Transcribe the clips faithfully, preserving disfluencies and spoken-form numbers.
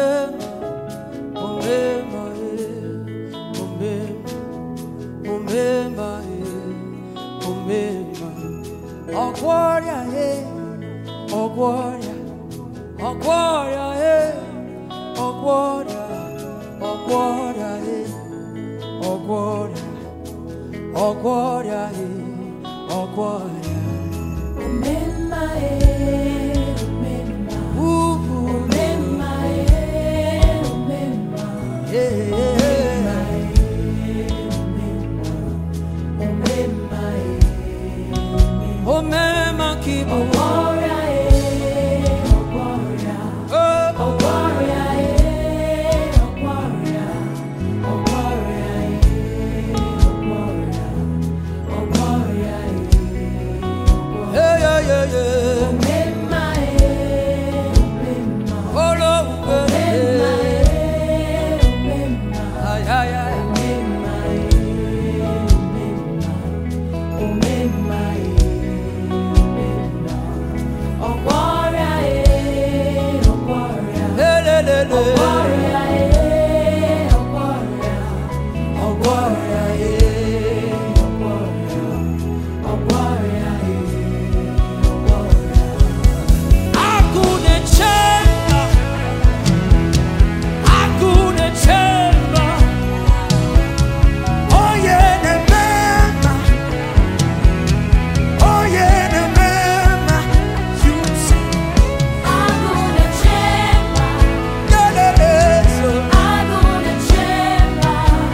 Oh gloria, eh. Oh gloria. Oh gloria, eh. Oh gloria. Oh gloria, eh. Oh gloria. Oh gloria, eh. Oh gloria. Omema, eh. Omema. Ooh. Omema, eh. Omema. Yeah. Oh, mema kibu. Oh, gloria, eh, oh, gloria. Oh, Oh, gloria, eh, oh, gloria. Oh, gloria, eh, oh, gloria. Oh, gloria, eh, oh, gloria. yeah, yeah, yeah, yeah. Oh, mema, eh, oh, mema. Oh, Lord, Oh, mema, eh, oh, mema. ay, ay, ay. Oh, mema, eh, oh, mema. Oh, mema, eh. Oh gloria, eh, oh gloria, Le, le, le, le. oh gloria, eh, oh gloria, Oh, gloria, eh, oh gloria, oh gloria, eh, oh gloria. Hakuna chemba. Hakuna chemba. Oh, yeah, ne mema. Oh, yeah, ne mema. You say, Aguna chemba, yeah, yeah, yeah, so. aguna chemba,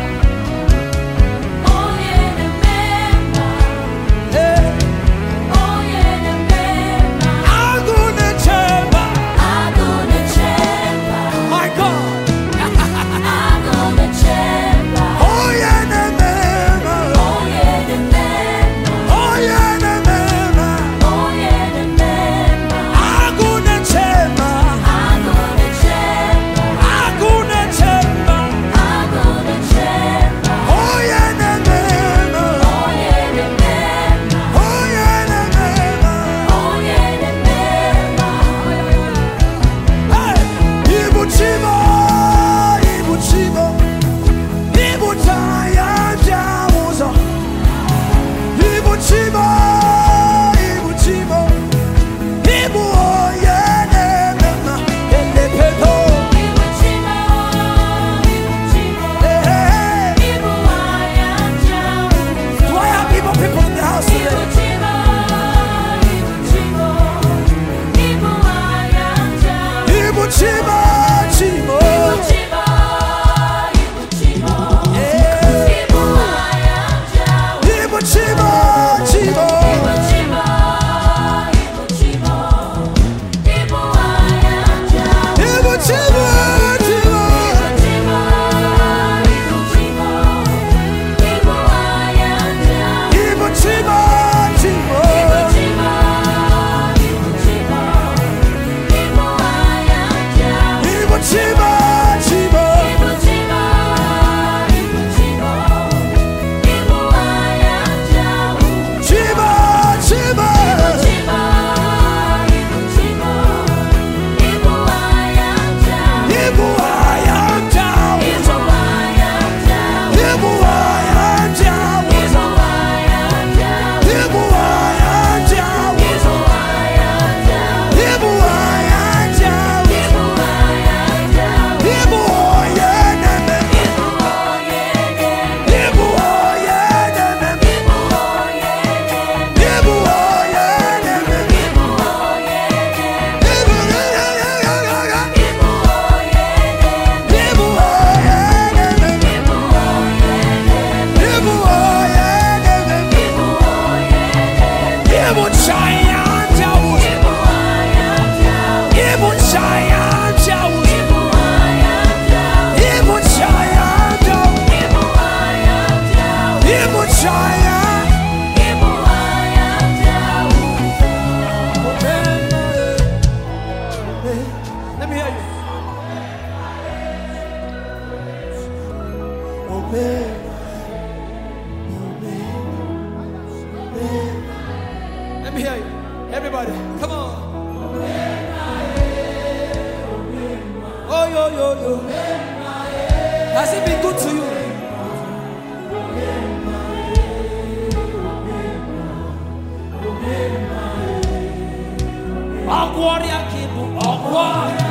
oh yeah, ne mema, Yeah. oh yeah, ne mema, Hakuna chemba. aguna chemba, My God. aguna chemba. Oh, yeah, ne mema. Oh yeah, the man. Oh, yeah, ne mema. Oh yeah, the man. Hakuna chemba. I'm gonna check. Hakuna chemba. I'm gonna check. Oh, yeah, ne mema. Oh yeah, the man. Oh, yeah, ne mema. Oh yeah, the man. Hey, Ibuchimo, Ibuchimo, Ibutaya Jamuzo. Ibuchimo, Ibuchimo, Ibu oye ne mema. Ele peto. Ibuchimo, Ibuchimo, Hey, hey, hey. Ibuaya Jamu. Do I have people, people in the house today? Ibuchimo, Ibuchimo, Ibuaya Jamu. Ibuchimo, Chimo. Ibuchimo, Ibuchimo, Yeah. Ibuaya Jamu. Ibuchimo, Chimo. Ibuchimo, Ibuchimo, Ibuaya Jamu. Ibuchimo, Chimo. Ibuchimo, Ibuchimo, Ibuaya Jamu. Ibuchimo, Chimo. Ibuchimo, Ibuchimo, Ibuaya Jamu. Ibuchimo, Chimo. Ibuchimo, Ibuchimo, Ibuaya Jamu. Chimo, Chimo. Ibuchimo, Ibuchimo, Ibuaya Jamu. Ibu ayam jamu. Ibuaya Jamu. Ibu ayam jamu. Ibuaya Jamu. Ibu ayam jamu. Ibuaya Jamu. Ibu ayam jamu. Ibuaya Jamu. Ibu oye ne mema. Ibuoye Jamu. Ibu oye ne mema. Ibuoye Jamu. Ibu oye ne mema. Ibuoye Jamu. Ibu ya ya ya ya ya. Ibuoye Jamu. Ibu oye ne mema. Ibu oye ne mema. Ibu chaya jamu. Ibu chaya jamu. Ibu chaya jamu. Ibu chaya. Let me hear you. Let me hear you. Everybody, come on. Oh, yo, yo, yo. Has it been good to you? Ogwaria kibu, ogwaria.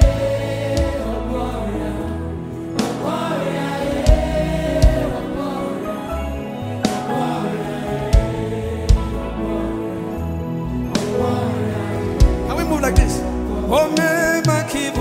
Can we move like this? Oh, man, my kibu.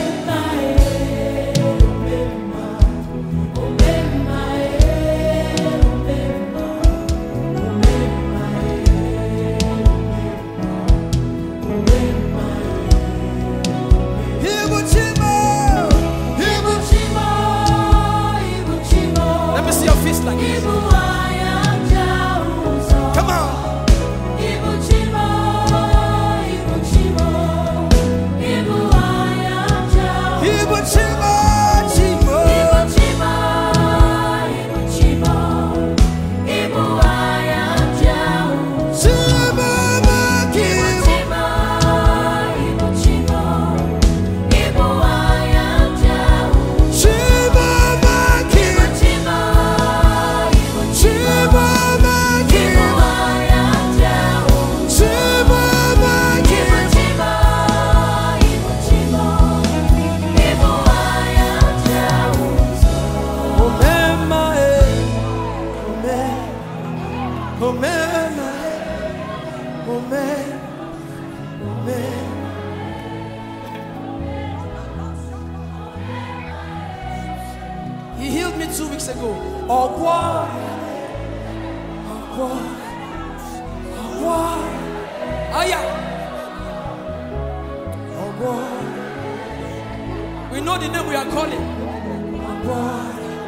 Let me see your fist like this. Come on. Ibu chimo, chimo. Chimo, ma kibu. Chimo, ma kibu. Chimo, ma kibu. Chimo, ma kibu. Omema, eh. Omema, omema, eh. Omema, omema. He healed me two weeks ago. Ogwa, ogwa, ogwa. Aya, ogwa. We know the name we are calling. Ogwa.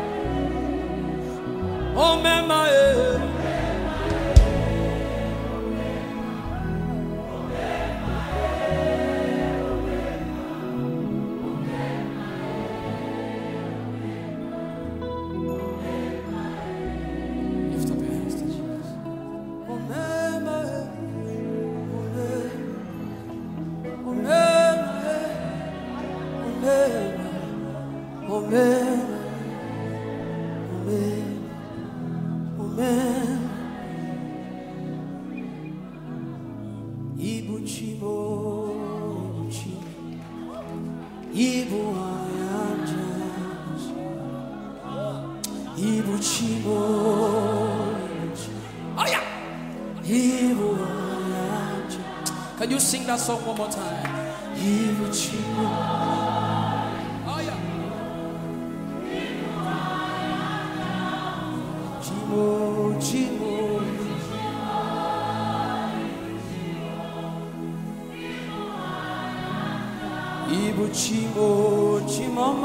Oh, mama, eh. Lift up your hands to Jesus. Oh, mama, eh. Oh, mama, eh. Oh, mama, oh, mama. Amen. Ibu chimo, ibu chimo, ibu ayanja, ibu chimo, ibu chimo. Oh yeah, ibu ayanja. Can you sing that song one more time? Ibu chimo. Oh yeah. Chimo, chimo. Ibu chimo, chimo.